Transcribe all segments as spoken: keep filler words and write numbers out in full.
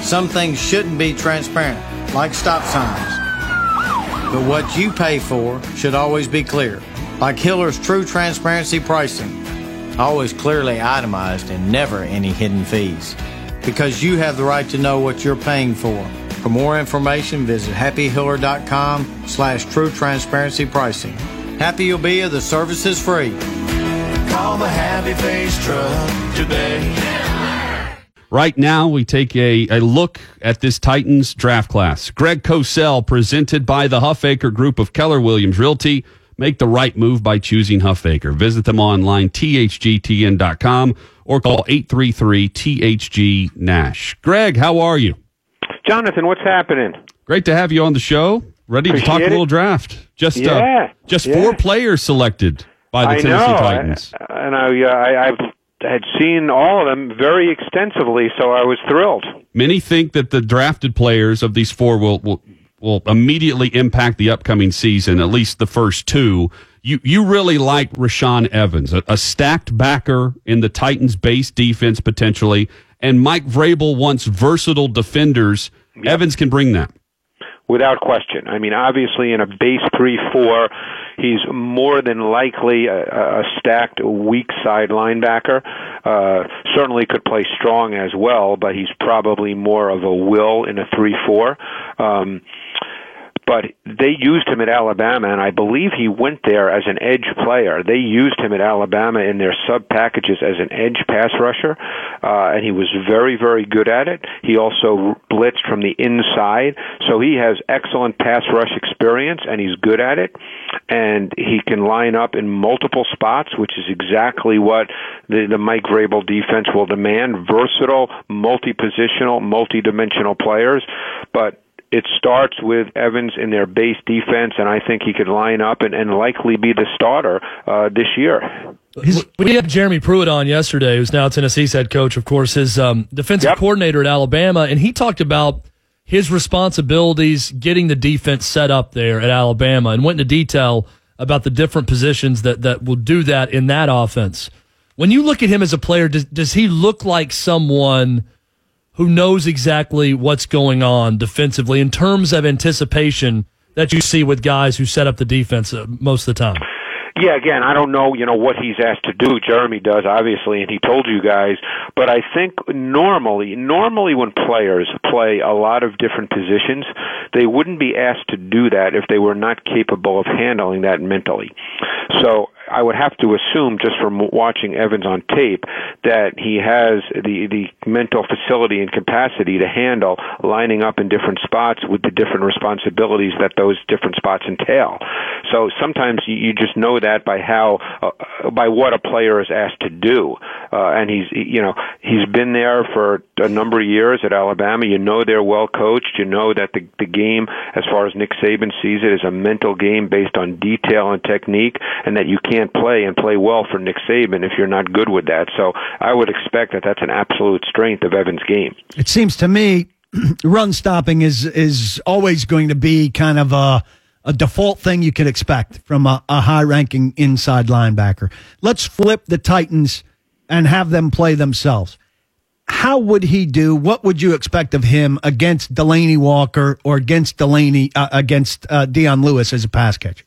Some things shouldn't be transparent, like stop signs. But what you pay for should always be clear, like Hiller's true transparency pricing. Always clearly itemized and never any hidden fees. Because you have the right to know what you're paying for. For more information, visit happyhiller.com slash true transparency pricing. Happy you'll be if the service is free. Call the Happy Face Truck today. Right now, we take a, a look at this Titans draft class. Greg Cosell, presented by the Huffaker Group of Keller Williams Realty. Make the right move by choosing Huffaker. Visit them online, T H G T N dot com, or call eight three three T H G Nash. Greg, how are you? Jonathan, what's happening? Great to have you on the show. Ready Appreciate to talk it. a little draft. Just yeah, uh, just yeah. four players selected by the I Tennessee know. Titans. I, and I, uh, I, I've had seen all of them very extensively, so I was thrilled. Many think that the drafted players of these four will will, will immediately impact the upcoming season, at least the first two. You you really like Rashaan Evans, a, a stacked backer in the Titans' base defense potentially, and Mike Vrabel wants versatile defenders. Yep. Evans can bring that. Without question. I mean, obviously in a base three four, he's more than likely a, a stacked weak side linebacker. Uh, certainly could play strong as well, but he's probably more of a will in a three four. Um, But they used him at Alabama, and I believe he went there as an edge player. They used him at Alabama in their sub-packages as an edge pass rusher, uh, and he was very, very good at it. He also blitzed from the inside, so he has excellent pass rush experience, and he's good at it. And he can line up in multiple spots, which is exactly what the, the Mike Vrabel defense will demand. Versatile, multi-positional, multi-dimensional players, but it starts with Evans in their base defense, and I think he could line up and, and likely be the starter uh, this year. His, we had Jeremy Pruitt on yesterday, who's now Tennessee's head coach, of course, his um, defensive yep. coordinator at Alabama, and he talked about his responsibilities getting the defense set up there at Alabama and went into detail about the different positions that, that will do that in that offense. When you look at him as a player, does, does he look like someone who knows exactly what's going on defensively in terms of anticipation that you see with guys who set up the defense uh, most of the time? Yeah, again, I don't know, you know, what he's asked to do. Jeremy does, obviously, and he told you guys. But I think normally, normally when players play a lot of different positions, they wouldn't be asked to do that if they were not capable of handling that mentally. So I would have to assume, just from watching Evans on tape, that he has the the mental facility and capacity to handle lining up in different spots with the different responsibilities that those different spots entail. So sometimes you, you just know that by how uh, by what a player is asked to do, uh, and he's you know he's been there for a number of years at Alabama. You know they're well coached. You know that the the game, as far as Nick Saban sees it, is a mental game based on detail and technique, and that you can't play and play well for Nick Saban if you're not good with that. So I would expect that that's an absolute strength of Evans' game. It seems to me run stopping is is always going to be kind of a, a default thing you could expect from a, a high-ranking inside linebacker. Let's flip the Titans and have them play themselves. How would he do? What would you expect of him against Delaney Walker or against Delaney uh, against uh, Dion Lewis as a pass catcher?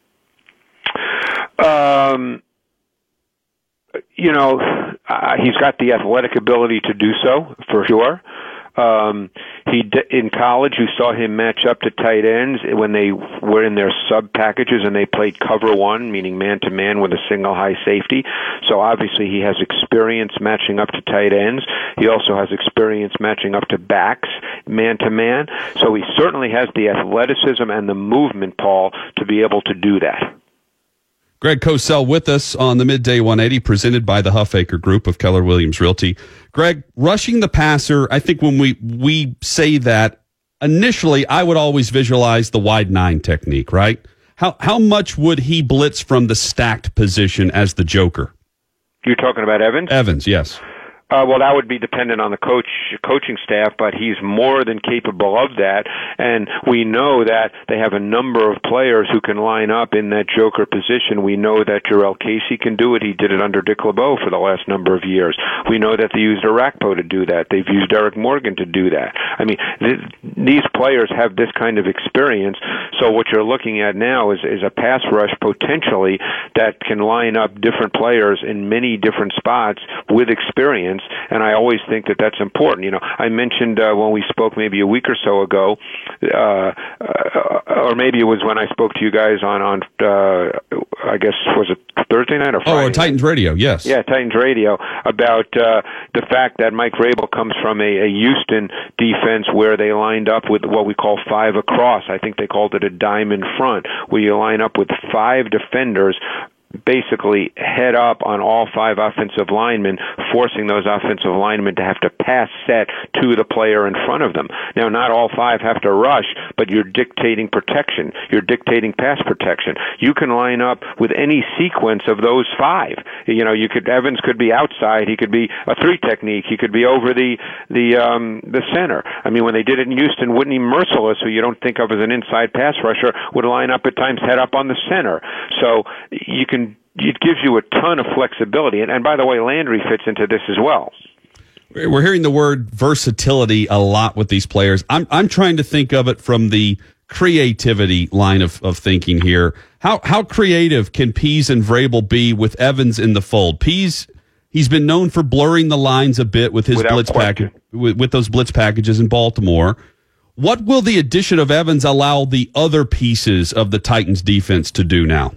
Um, you know, uh, he's got the athletic ability to do so, for sure. Um, he d- in college, you saw him match up to tight ends when they were in their sub packages and they played cover one, meaning man to man with a single high safety. So obviously he has experience matching up to tight ends. He also has experience matching up to backs, man to man. So he certainly has the athleticism and the movement, Paul, to be able to do that. Greg Cosell with us on the Midday one eighty, presented by the Huffaker Group of Keller Williams Realty. Greg, rushing the passer, I think when we, we say that, initially I would always visualize the wide nine technique, right? How how much would he blitz from the stacked position as the joker? You're talking about Evans? Evans, yes. Uh, well, that would be dependent on the coach, coaching staff, but he's more than capable of that. And we know that they have a number of players who can line up in that joker position. We know that Jarrell Casey can do it. He did it under Dick LeBeau for the last number of years. We know that they used Arakpo to do that. They've used Eric Morgan to do that. I mean, th- these players have this kind of experience. So what you're looking at now is, is a pass rush potentially that can line up different players in many different spots with experience. And I always think that that's important. You know, I mentioned uh, when we spoke maybe a week or so ago, uh, uh, or maybe it was when I spoke to you guys on, on uh, I guess, was it Thursday night or Friday? Oh, or Titans Radio, yes. Yeah, Titans Radio, about uh, the fact that Mike Vrabel comes from a, a Houston defense where they lined up with what we call five across. I think they called it a diamond front, where you line up with five defenders basically head up on all five offensive linemen, forcing those offensive linemen to have to pass set to the player in front of them. Now, not all five have to rush, but you're dictating protection. You're dictating pass protection. You can line up with any sequence of those five. You know, you could Evans could be outside. He could be a three technique. He could be over the the um, the center. I mean, when they did it in Houston, Whitney Merciless, who you don't think of as an inside pass rusher, would line up at times head up on the center. So you can it gives you a ton of flexibility. And, and by the way, Landry fits into this as well. We're hearing the word versatility a lot with these players. I'm I'm trying to think of it from the creativity line of, of thinking here. How how creative can Pease and Vrabel be with Evans in the fold? Pease, he's been known for blurring the lines a bit with his Without blitz question. package, with, with those blitz packages in Baltimore. What will the addition of Evans allow the other pieces of the Titans defense to do now?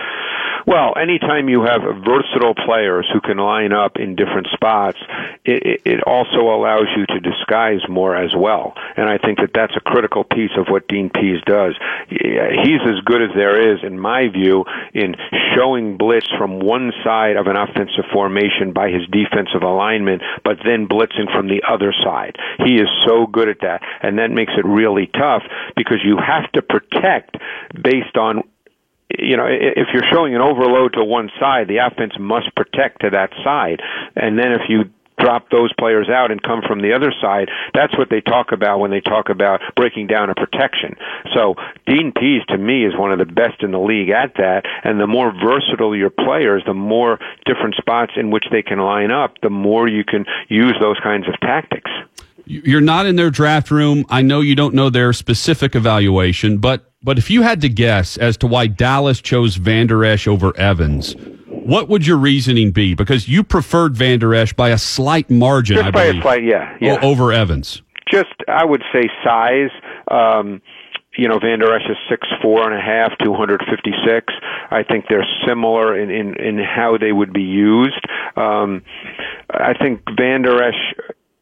Well, anytime you have versatile players who can line up in different spots, it, it also allows you to disguise more as well. And I think that that's a critical piece of what Dean Pease does. He's as good as there is, in my view, in showing blitz from one side of an offensive formation by his defensive alignment, but then blitzing from the other side. He is so good at that. And that makes it really tough because you have to protect based on, you know, if you're showing an overload to one side, the offense must protect to that side. And then if you drop those players out and come from the other side, that's what they talk about when they talk about breaking down a protection. So Dean Pease, to me, is one of the best in the league at that. And the more versatile your players, the more different spots in which they can line up, the more you can use those kinds of tactics. You're not in their draft room. I know you don't know their specific evaluation, but but if you had to guess as to why Dallas chose Van Der Esch over Evans, what would your reasoning be? Because you preferred Van Der Esch by a slight margin, Just I by believe, a slight, yeah, yeah. o- over Evans. Just, I would say size. Um, you know, Van Der Esch is six four and a half, two hundred fifty-six. I think they're similar in, in, in how they would be used. Um, I think Van Der Esch,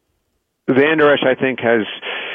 Van Der Esch, I think, has...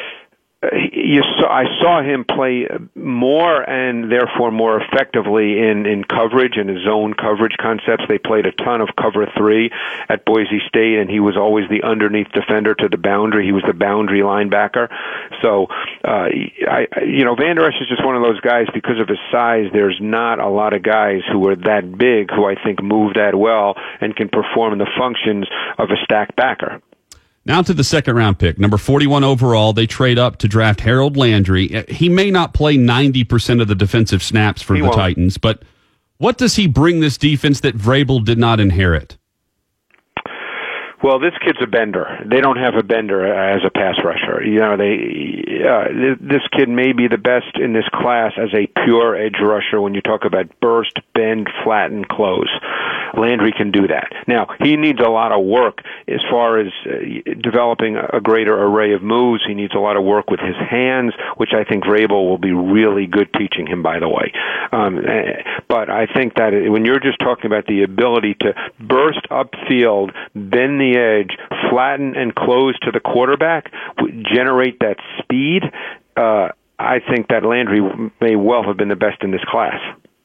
You saw, I saw him play more and therefore more effectively in, in coverage and in zone coverage concepts. They played a ton of cover three at Boise State, and he was always the underneath defender to the boundary. He was the boundary linebacker. So, uh, I, you know, Van Der Esch is just one of those guys, because of his size, there's not a lot of guys who are that big who I think move that well and can perform the functions of a stacked backer. Now to the second round pick, number forty-one overall. They trade up to draft Harold Landry. He may not play ninety percent of the defensive snaps for He the won't. Titans, but what does he bring this defense that Vrabel did not inherit? Well, this kid's a bender. They don't have a bender as a pass rusher. You know, they uh, this kid may be the best in this class as a pure edge rusher when you talk about burst, bend, flatten, close. Landry can do that. Now, he needs a lot of work as far as uh, developing a greater array of moves. He needs a lot of work with his hands, which I think Vrabel will be really good teaching him, by the way. Um, but I think that when you're just talking about the ability to burst upfield, bend the edge, flatten and close to the quarterback, generate that speed, uh, I think that Landry may well have been the best in this class.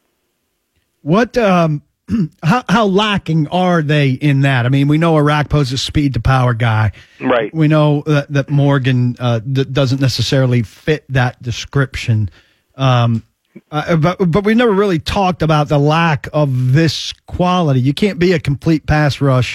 What, um, how, how lacking are they in that? I mean, we know Arakpo's a speed to power guy. Right. We know that, that Morgan uh, d- doesn't necessarily fit that description. Um, uh, but, but we never really talked about the lack of this quality. You can't be a complete pass rush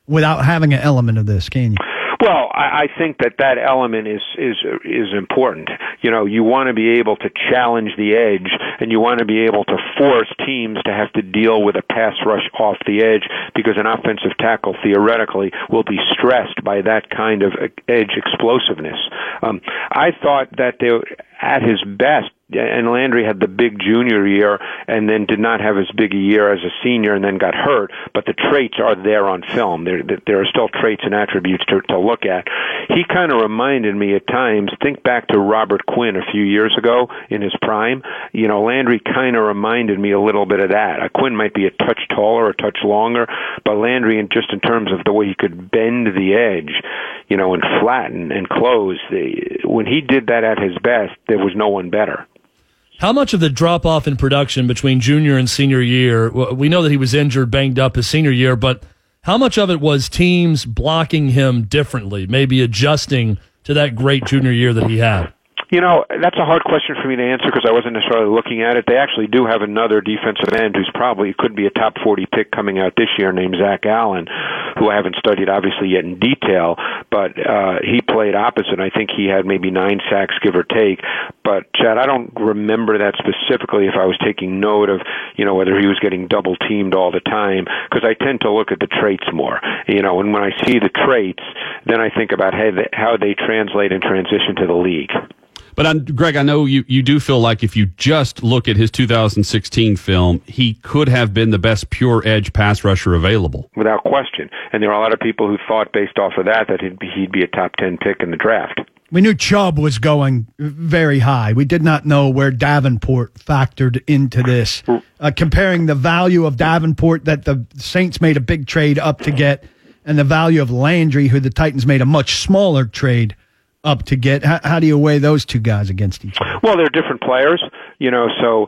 without having an element of this, can you? Well, I, I think that that element is is is important. You know, you want to be able to challenge the edge, and you want to be able to force teams to have to deal with a pass rush off the edge, because an offensive tackle theoretically will be stressed by that kind of edge explosiveness. Um, I thought that they, at his best, and Landry had the big junior year and then did not have as big a year as a senior and then got hurt, but the traits are there on film. There, there are still traits and attributes to, to look at. He kind of reminded me at times, think back to Robert Quinn a few years ago in his prime. You know, Landry kind of reminded me a little bit of that. Uh, Quinn might be a touch taller, a touch longer, but Landry, in, just in terms of the way he could bend the edge, you know, and flatten and close, the, when he did that at his best, there was no one better. How much of the drop-off in production between junior and senior year, we know that he was injured, banged up his senior year, but how much of it was teams blocking him differently, maybe adjusting to that great junior year that he had? You know, that's a hard question for me to answer because I wasn't necessarily looking at it. They actually do have another defensive end who's probably could be a top forty pick coming out this year named Zach Allen, who I haven't studied obviously yet in detail, but uh, he played opposite. I think he had maybe nine sacks, give or take. But, Chad, I don't remember that specifically if I was taking note of, you know, whether he was getting double teamed all the time, because I tend to look at the traits more. You know, and when I see the traits, then I think about how they, how they translate and transition to the league. But, I'm, Greg, I know you, you do feel like if you just look at his two thousand sixteen film, he could have been the best pure edge pass rusher available. Without question. And there are a lot of people who thought based off of that that he'd be, he'd be a top ten pick in the draft. We knew Chubb was going very high. We did not know where Davenport factored into this. Uh, comparing the value of Davenport that the Saints made a big trade up to get and the value of Landry, who the Titans made a much smaller trade up to get. How, how do you weigh those two guys against each other? Well, they're different players, you know, so,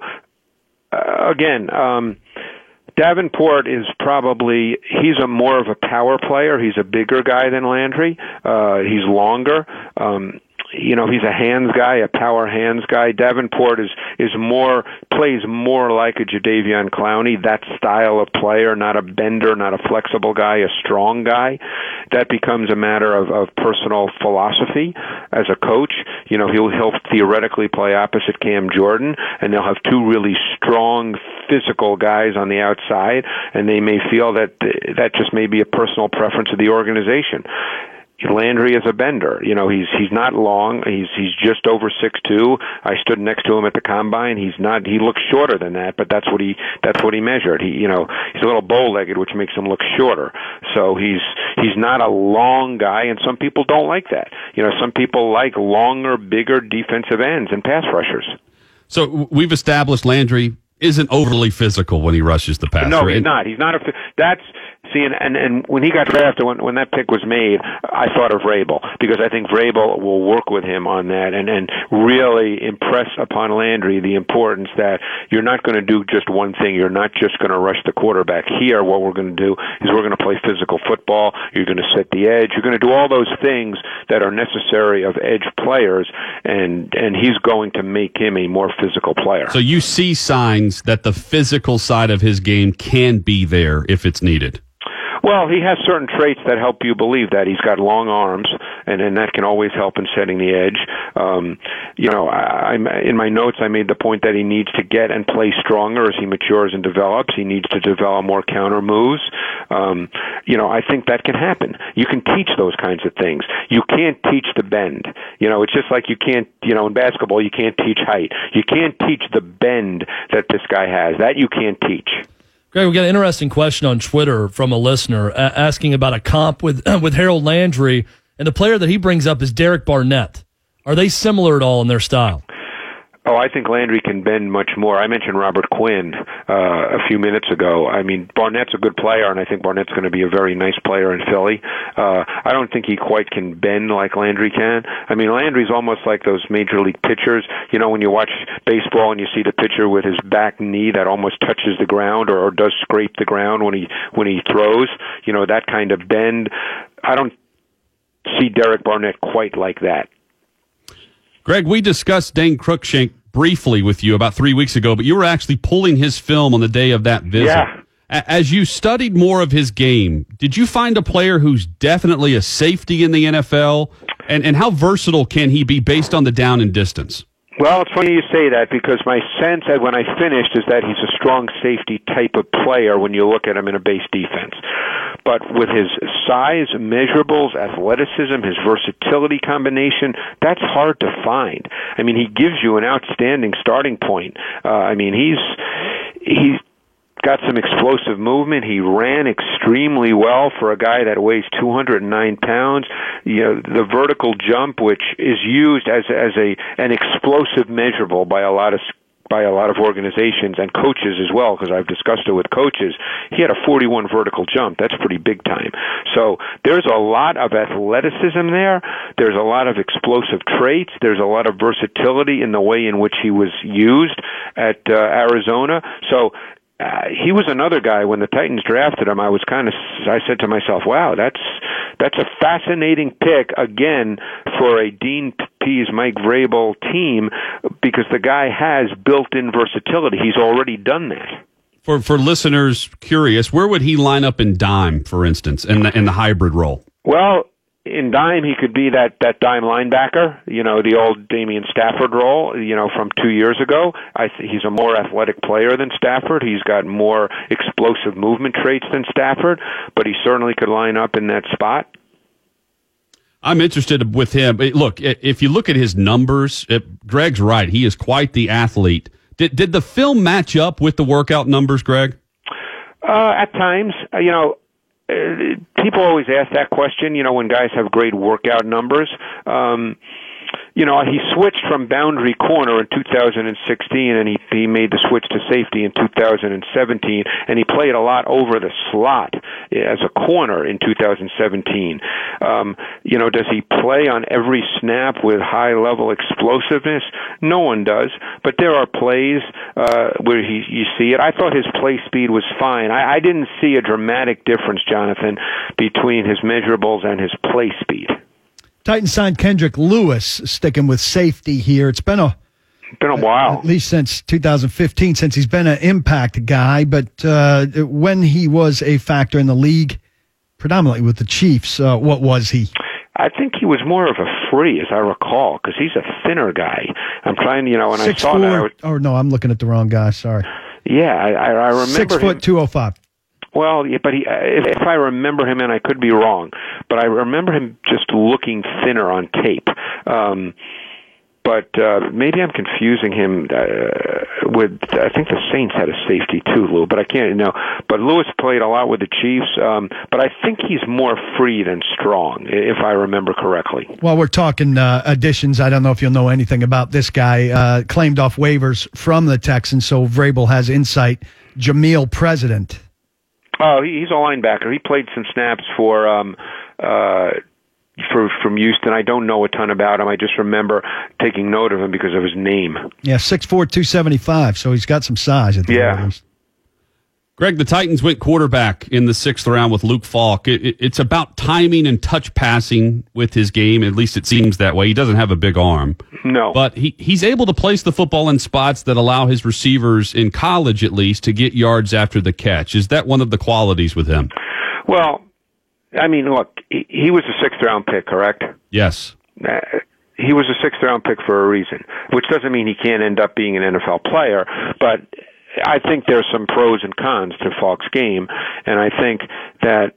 uh, again, um, Davenport is probably, he's a more of a power player. He's a bigger guy than Landry. Uh, he's longer. Um, you know, he's a hands guy, a power hands guy. Davenport is, is more, plays more like a Jadeveon Clowney, that style of player, not a bender, not a flexible guy, a strong guy. That becomes a matter of, of personal philosophy as a coach. You know, he'll, he'll theoretically play opposite Cam Jordan, and they'll have two really strong physical guys on the outside, and they may feel that that just may be a personal preference of the organization. Landry is a bender. You know, he's he's not long. He's he's just over six two. I stood next to him at the combine. He's not. He looks shorter than that, but that's what he that's what he measured. He you know he's a little bow-legged, which makes him look shorter. So he's he's not a long guy, and some people don't like that. You know, some people like longer, bigger defensive ends and pass rushers. So we've established Landry isn't overly physical when he rushes the passer. No, he's not. He's not a. That's see, and, and and when he got drafted, when when that pick was made, I thought of Vrabel because I think Vrabel will work with him on that and and really impress upon Landry the importance that you're not going to do just one thing. You're not just going to rush the quarterback. Here, what we're going to do is we're going to play physical football. You're going to set the edge. You're going to do all those things that are necessary of edge players, and and he's going to make him a more physical player. So you see signs that the physical side of his game can be there if it's needed. Well, he has certain traits that help you believe that. He's got long arms, and, and that can always help in setting the edge. Um, you know, I, I'm, in my notes, I made the point that he needs to get and play stronger as he matures and develops. He needs to develop more counter moves. Um, you know, I think that can happen. You can teach those kinds of things. You can't teach the bend. You know, it's just like you can't, you know, in basketball, you can't teach height. You can't teach the bend that this guy has. That you can't teach. Greg, we got an interesting question on Twitter from a listener uh, asking about a comp with with Harold Landry, and the player that he brings up is Derek Barnett. Are they similar at all in their style? Oh, I think Landry can bend much more. I mentioned Robert Quinn uh, a few minutes ago. I mean, Barnett's a good player, and I think Barnett's going to be a very nice player in Philly. Uh, I don't think he quite can bend like Landry can. I mean, Landry's almost like those major league pitchers. You know, when you watch baseball and you see the pitcher with his back knee that almost touches the ground or, or does scrape the ground when he when he throws, you know, that kind of bend. I don't see Derek Barnett quite like that. Greg, we discussed Dane Cruikshank briefly with you about three weeks ago, but you were actually pulling his film on the day of that visit. Yeah. As you studied more of his game, did you find a player who's definitely a safety in the N F L? And, and how versatile can he be based on the down and distance? Well, it's funny you say that because my sense when I finished is that he's a strong safety type of player when you look at him in a base defense. But with his size, measurables, athleticism, his versatility combination, that's hard to find. I mean, he gives you an outstanding starting point. Uh, I mean, he's he's got some explosive movement. He ran extremely well for a guy that weighs two hundred nine pounds. You know, the vertical jump, which is used as as a an explosive measurable by a lot of by a lot of organizations and coaches as well, because I've discussed it with coaches. He had a forty-one vertical jump. That's pretty big time. So there's a lot of athleticism there. There's a lot of explosive traits. There's a lot of versatility in the way in which he was used at uh, Arizona. So Uh, he was another guy when the Titans drafted him. I was kind of, I said to myself, wow, that's that's a fascinating pick again for a Dean Pease, Mike Vrabel team, because the guy has built-in versatility. He's already done that. For for listeners curious, where would he line up in dime, for instance, in the in the hybrid role? Well, in dime, he could be that, that dime linebacker, you know, the old Damian Stafford role, you know, from two years ago. I th- he's a more athletic player than Stafford. He's got more explosive movement traits than Stafford, but he certainly could line up in that spot. I'm interested with him. Look, if you look at his numbers, Greg's right. He is quite the athlete. Did did the film match up with the workout numbers, Greg? Uh, at times, uh, you know, Uh, people always ask that question, you know, when guys have great workout numbers. Um, you know, he switched from boundary corner in two thousand sixteen, and he, he made the switch to safety in two thousand seventeen, and he played a lot over the slot as a corner in two thousand seventeen. Um, you know, does he play on every snap with high-level explosiveness? No one does, but there are plays uh, where he, you see it. I thought his play speed was fine. I, I didn't see a dramatic difference, Jonathan, between his measurables and his play speed. Titans signed Kendrick Lewis, sticking with safety here. It's been a it's been a while, at least since two thousand fifteen, since he's been an impact guy. But uh, when he was a factor in the league, predominantly with the Chiefs, uh, what was he? I think he was more of a free, as I recall, because he's a thinner guy. I'm trying, you know, when Six, I saw four, that. I was, oh no, I'm looking at the wrong guy. Sorry. Yeah, I, I, I remember Six foot him. two oh five. Well, yeah, but he, if, if I remember him, and I could be wrong, but I remember him just looking thinner on tape. Um, but uh, maybe I'm confusing him uh, with, I think the Saints had a safety too, Lou, but I can't, you know. But Lewis played a lot with the Chiefs, um, but I think he's more free than strong, if I remember correctly. Well, we're talking uh, additions. I don't know if you'll know anything about this guy. Uh, claimed off waivers from the Texans, so Vrabel has insight. Jameel President. Oh, he, he's a linebacker. He played some snaps for um, uh, for from Houston. I don't know a ton about him. I just remember taking note of him because of his name. Yeah, six four, two seventy-five, so he's got some size at the yeah. moment. Greg, the Titans went quarterback in the sixth round with Luke Falk. It, it, it's about timing and touch passing with his game. At least it seems that way. He doesn't have a big arm. No. But he, he's able to place the football in spots that allow his receivers, in college at least, to get yards after the catch. Is that one of the qualities with him? Well, I mean, look, he, he was a sixth-round pick, correct? Yes. Uh, he was a sixth-round pick for a reason, which doesn't mean he can't end up being an N F L player, but I think there's some pros and cons to Falk's game, and I think that,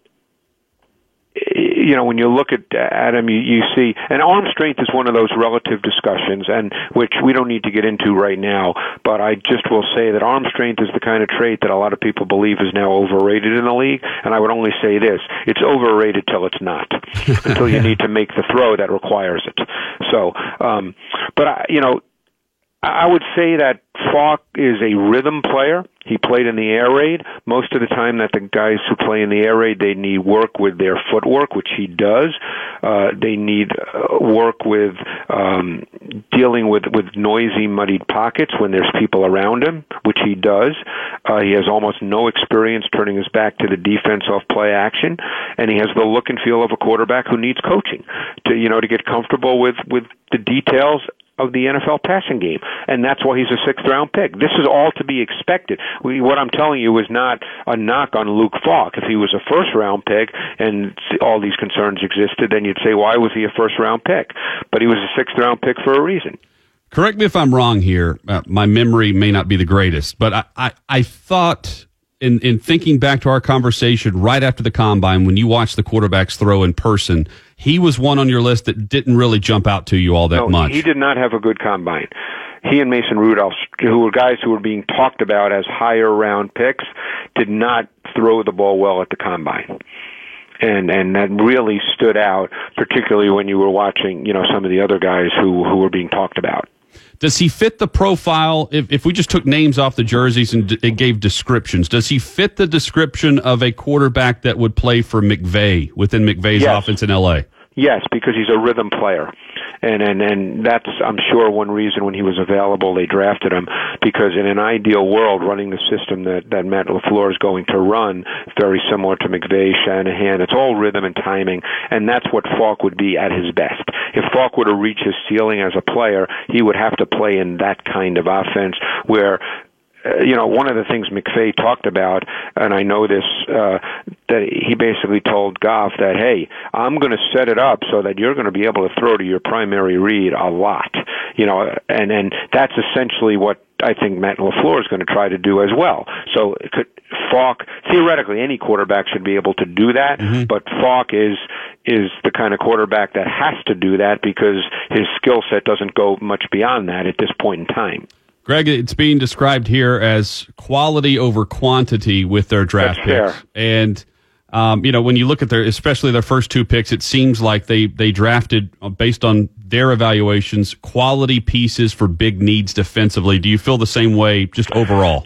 you know, when you look at Adam, you, you see, and arm strength is one of those relative discussions, and which we don't need to get into right now, but I just will say that arm strength is the kind of trait that a lot of people believe is now overrated in the league, and I would only say this, it's overrated till it's not, until you need to make the throw that requires it. So, um, but, I, you know, I would say that Falk is a rhythm player. He played in the air raid. Most of the time that the guys who play in the air raid, they need work with their footwork, which he does. Uh, they need uh, work with um, dealing with, with noisy, muddied pockets when there's people around him, which he does. Uh, he has almost no experience turning his back to the defense off play action, and he has the look and feel of a quarterback who needs coaching to, you know, to get comfortable with, with the details of the N F L passing game, and that's why he's a sixth-round pick. This is all to be expected. We, what I'm telling you is not a knock on Luke Falk. If he was a first-round pick and all these concerns existed, then you'd say, why was he a first-round pick? But he was a sixth-round pick for a reason. Correct me if I'm wrong here. Uh, my memory may not be the greatest, but I, I, I thought in, in thinking back to our conversation right after the combine, when you watched the quarterbacks throw in person, he was one on your list that didn't really jump out to you all that no, much. He did not have a good combine. He and Mason Rudolph, who were guys who were being talked about as higher round picks, did not throw the ball well at the combine. And and that really stood out, particularly when you were watching, you know, some of the other guys who, who were being talked about. Does he fit the profile? If, if we just took names off the jerseys and d- it gave descriptions, does he fit the description of a quarterback that would play for McVay within McVay's Yes. offense in L A? Yes, because he's a rhythm player. And, and and that's, I'm sure, one reason when he was available they drafted him, because in an ideal world, running the system that, that Matt LaFleur is going to run, very similar to McVay, Shanahan, it's all rhythm and timing, and that's what Falk would be at his best. If Falk were to reach his ceiling as a player, he would have to play in that kind of offense where Uh, you know, one of the things McVay talked about, and I know this, uh, that he basically told Goff that, hey, I'm going to set it up so that you're going to be able to throw to your primary read a lot. You know, and, and that's essentially what I think Matt LaFleur is going to try to do as well. So it could, Falk, theoretically, any quarterback should be able to do that, mm-hmm. but Falk is is the kind of quarterback that has to do that because his skill set doesn't go much beyond that at this point in time. Greg, it's being described here as quality over quantity with their draft That's picks. fair. And, um, you know, when you look at their, especially their first two picks, it seems like they, they drafted, based on their evaluations, quality pieces for big needs defensively. Do you feel the same way just overall?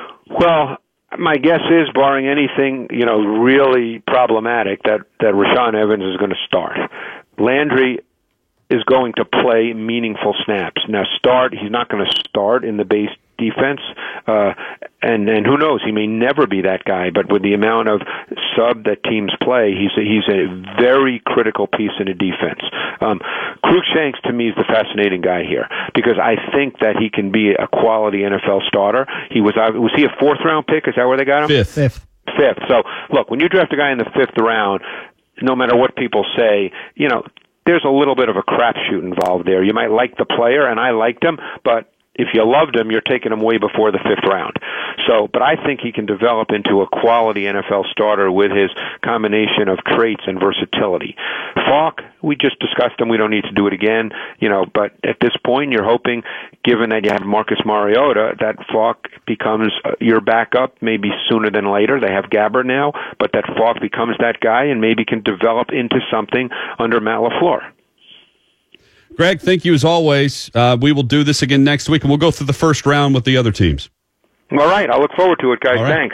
Well, my guess is, barring anything, you know, really problematic, that, that Rashaan Evans is going to start. Landry is going to play meaningful snaps. Now, start, he's not going to start in the base defense, uh, and and who knows, he may never be that guy, but with the amount of sub that teams play, he's a, he's a very critical piece in a defense. Um, Cruikshanks, to me, is the fascinating guy here, because I think that he can be a quality N F L starter. He was, was he a fourth-round pick? Is that where they got him? Fifth. Fifth. Fifth. So, look, when you draft a guy in the fifth round, no matter what people say, you know, there's a little bit of a crapshoot involved there. You might like the player, and I liked him, but if you loved him, you're taking him way before the fifth round. So, but I think he can develop into a quality N F L starter with his combination of traits and versatility. Falk, we just discussed him. We don't need to do it again, you know, but at this point, you're hoping, given that you have Marcus Mariota, that Falk becomes your backup maybe sooner than later. They have Gabbert now, but that Falk becomes that guy and maybe can develop into something under Matt LaFleur. Greg, thank you as always. Uh, we will do this again next week, and we'll go through the first round with the other teams. All right. I look forward to it, guys. All right. Thanks.